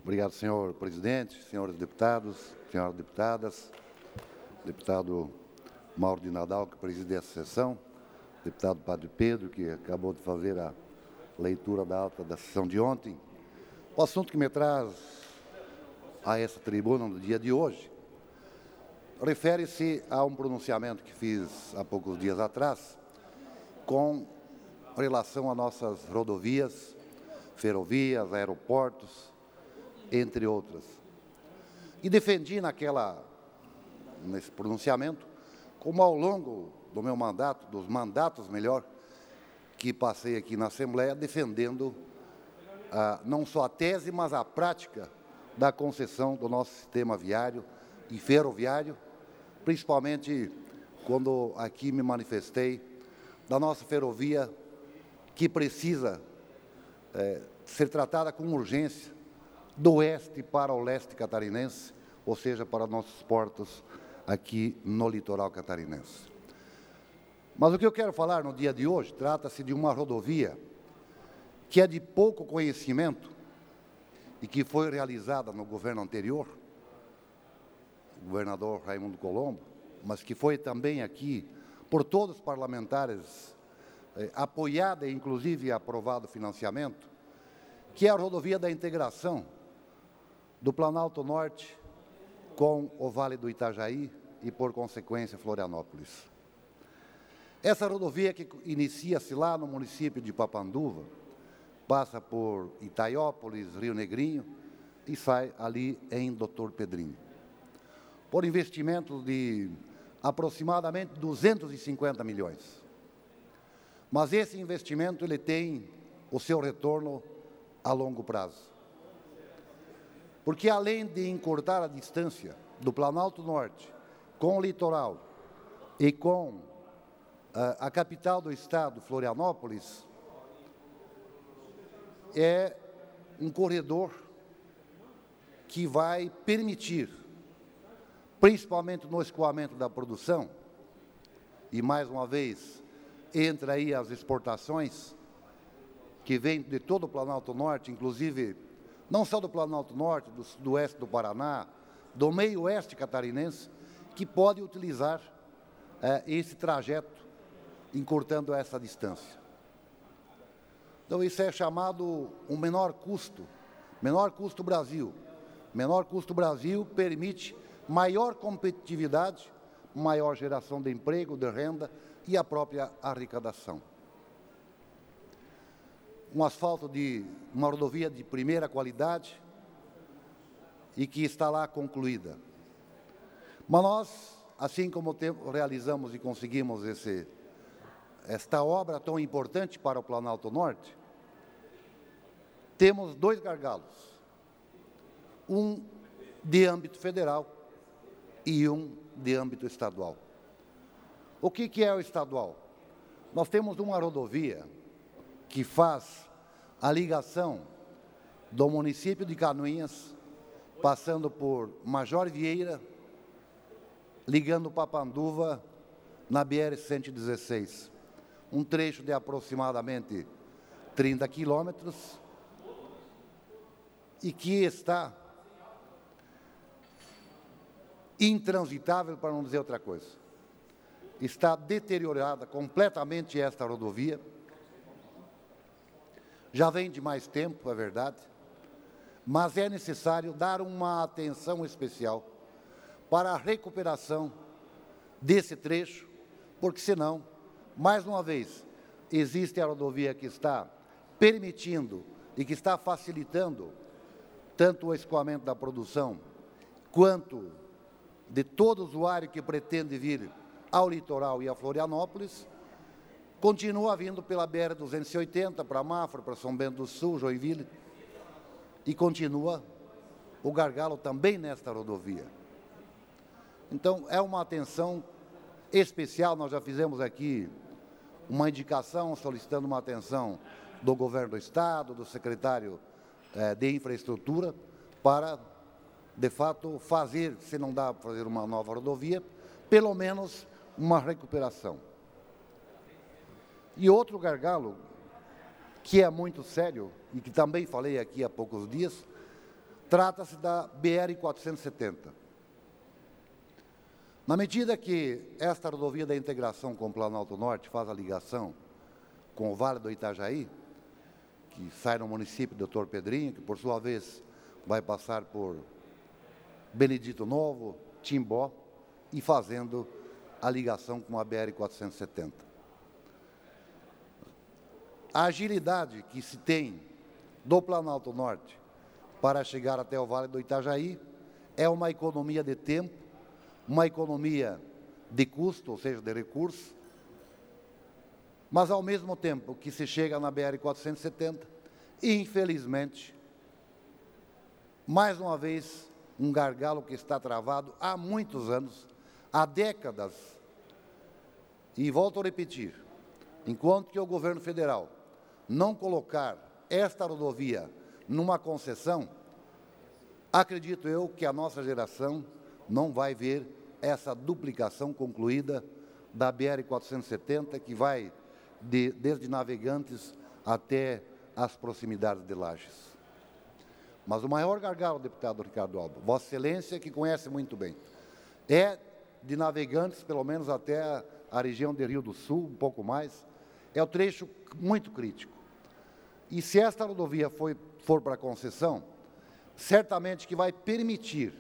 Obrigado, senhor presidente, senhores deputados, senhoras deputadas, deputado Mauro de Nadal, que preside essa sessão, deputado Padre Pedro, que acabou de fazer a leitura da ata da sessão de ontem. O assunto que me traz a essa tribuna no dia de hoje refere-se a um pronunciamento que fiz há poucos dias atrás com relação a nossas rodovias, ferrovias, aeroportos, entre outras. E defendi nesse pronunciamento, como ao longo do meu mandato, dos mandatos, melhor, que passei aqui na Assembleia, defendendo não só a tese, mas a prática da concessão do nosso sistema viário e ferroviário, principalmente quando aqui me manifestei da nossa ferrovia, que precisa ser tratada com urgência do oeste para o leste catarinense, ou seja, para nossos portos aqui no litoral catarinense. Mas o que eu quero falar no dia de hoje trata-se de uma rodovia que é de pouco conhecimento e que foi realizada no governo anterior, o governador Raimundo Colombo, mas que foi também aqui por todos os parlamentares apoiada e inclusive aprovado o financiamento, que é a rodovia da integração do Planalto Norte com o Vale do Itajaí e, por consequência, Florianópolis. Essa rodovia que inicia-se lá no município de Papanduva, passa por Itaiópolis, Rio Negrinho e sai ali em Doutor Pedrinho. Por investimento de aproximadamente 250 milhões. Mas esse investimento ele tem o seu retorno a longo prazo. Porque além de encurtar a distância do Planalto Norte com o litoral e com a capital do estado, Florianópolis, é um corredor que vai permitir, principalmente no escoamento da produção, e mais uma vez entra aí as exportações, que vêm de todo o Planalto Norte, inclusive não só do Planalto Norte, do sudoeste do Paraná, do meio oeste catarinense, que pode utilizar esse trajeto, encurtando essa distância. Então, isso é chamado um menor custo Brasil. Menor custo Brasil permite maior competitividade, maior geração de emprego, de renda e a própria arrecadação. Um asfalto de uma rodovia de primeira qualidade e que está lá concluída. Mas nós, assim como realizamos e conseguimos esta obra tão importante para o Planalto Norte, temos dois gargalos, um de âmbito federal e um de âmbito estadual. O que é o estadual? Nós temos uma rodovia que faz a ligação do município de Canoinhas, passando por Major Vieira, ligando Papanduva na BR-116. Um trecho de aproximadamente 30 quilômetros e que está intransitável, para não dizer outra coisa. Está deteriorada completamente esta rodovia. Já vem de mais tempo, é verdade, mas é necessário dar uma atenção especial para a recuperação desse trecho, porque senão, mais uma vez, existe a rodovia que está permitindo e que está facilitando tanto o escoamento da produção, quanto de todo usuário que pretende vir ao litoral e a Florianópolis, continua vindo pela BR-280 para Mafra, para São Bento do Sul, Joinville, e continua o gargalo também nesta rodovia. Então, é uma atenção especial. Nós já fizemos aqui uma indicação solicitando uma atenção do governo do Estado, do secretário de Infraestrutura, para, de fato, fazer, se não dá para fazer uma nova rodovia, pelo menos uma recuperação. E outro gargalo, que é muito sério, e que também falei aqui há poucos dias, trata-se da BR-470. Na medida que esta rodovia da integração com o Planalto Norte faz a ligação com o Vale do Itajaí, que sai no município do Dr. Pedrinho, que por sua vez vai passar por Benedito Novo, Timbó, e fazendo a ligação com a BR-470. A agilidade que se tem do Planalto Norte para chegar até o Vale do Itajaí é uma economia de tempo, uma economia de custo, ou seja, de recursos, mas ao mesmo tempo que se chega na BR-470, infelizmente, mais uma vez, um gargalo que está travado há muitos anos, há décadas, e volto a repetir, enquanto que o governo federal não colocar esta rodovia numa concessão, acredito eu que a nossa geração não vai ver essa duplicação concluída da BR-470, que vai desde Navegantes até as proximidades de Lages. Mas o maior gargalo, deputado Ricardo Alba, Vossa Excelência, que conhece muito bem, é de Navegantes, pelo menos até a região de Rio do Sul, um pouco mais, é o trecho muito crítico. E se esta rodovia for para concessão, certamente que vai permitir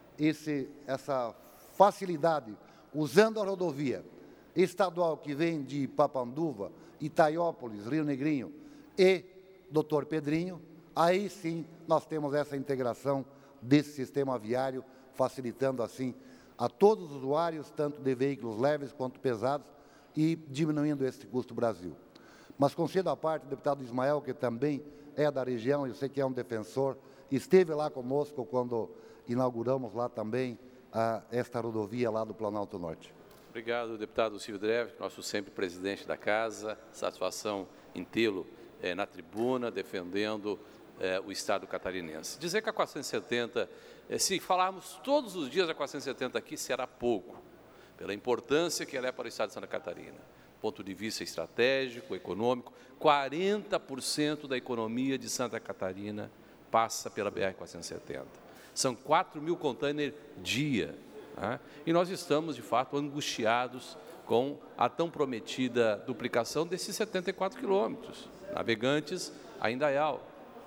essa facilidade, usando a rodovia estadual que vem de Papanduva, Itaiópolis, Rio Negrinho e Dr. Pedrinho, aí sim nós temos essa integração desse sistema viário, facilitando assim a todos os usuários, tanto de veículos leves quanto pesados, e diminuindo esse custo Brasil. Mas concedo à parte, o deputado Ismael, que também é da região, eu sei que é um defensor, esteve lá conosco quando inauguramos lá também esta rodovia lá do Planalto Norte. Obrigado, deputado Silvio Dreve, nosso sempre presidente da Casa, satisfação em tê-lo na tribuna, defendendo o Estado catarinense. Dizer que a 470, se falarmos todos os dias da 470 aqui, será pouco, pela importância que ela é para o Estado de Santa Catarina. Ponto de vista estratégico, econômico, 40% da economia de Santa Catarina passa pela BR-470. São 4.000 contêineres dia. Né? E nós estamos, de fato, angustiados com a tão prometida duplicação desses 74 quilômetros. Navegantes, a Indaial.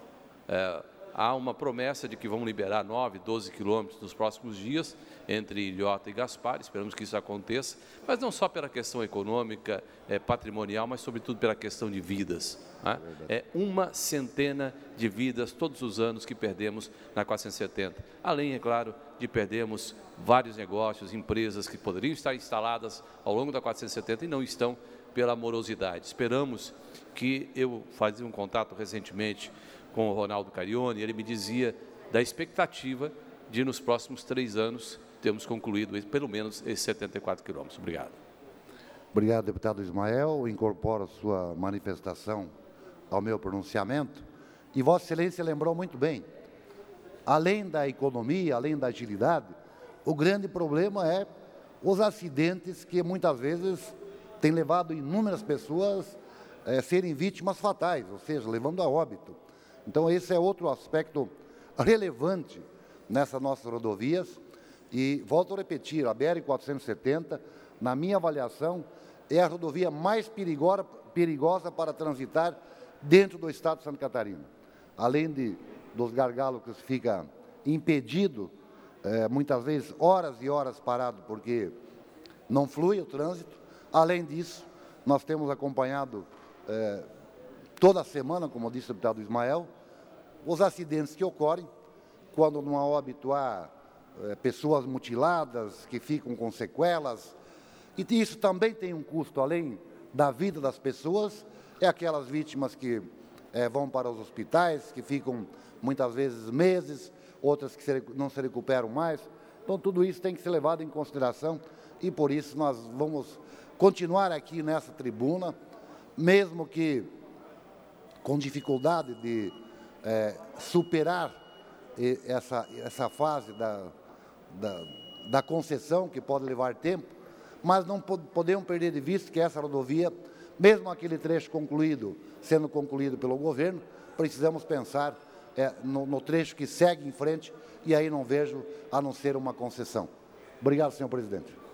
Há uma promessa de que vão liberar 9, 12 quilômetros nos próximos dias, entre Ilhota e Gaspar, esperamos que isso aconteça, mas não só pela questão econômica, patrimonial, mas sobretudo pela questão de vidas. Né? É uma centena de vidas todos os anos que perdemos na 470, além, é claro, de perdermos vários negócios, empresas que poderiam estar instaladas ao longo da 470 e não estão pela morosidade. Esperamos que, eu fazia um contato recentemente com o Ronaldo Carione, ele me dizia da expectativa de, nos próximos 3 anos, termos concluído pelo menos esses 74 quilômetros. Obrigado. Obrigado, deputado Ismael. Incorporo a sua manifestação ao meu pronunciamento. E Vossa Excelência lembrou muito bem, além da economia, além da agilidade, o grande problema é os acidentes que muitas vezes têm levado inúmeras pessoas a serem vítimas fatais, ou seja, levando a óbito. Então, esse é outro aspecto relevante nessas nossas rodovias. E, volto a repetir, a BR-470, na minha avaliação, é a rodovia mais perigosa para transitar dentro do Estado de Santa Catarina. Além dos gargalos que fica impedido, muitas vezes horas e horas parado, porque não flui o trânsito. Além disso, nós temos acompanhado toda semana, como disse o deputado Ismael, os acidentes que ocorrem, quando numa óbito há pessoas mutiladas, que ficam com sequelas, e isso também tem um custo, além da vida das pessoas, é aquelas vítimas que vão para os hospitais, que ficam muitas vezes meses, outras que não se recuperam mais. Então, tudo isso tem que ser levado em consideração, e por isso nós vamos continuar aqui nessa tribuna, mesmo que com dificuldade de superar essa fase da concessão, que pode levar tempo, mas não podemos perder de vista que essa rodovia, mesmo aquele trecho concluído, sendo concluído pelo governo, precisamos pensar no trecho que segue em frente, e aí não vejo a não ser uma concessão. Obrigado, senhor presidente.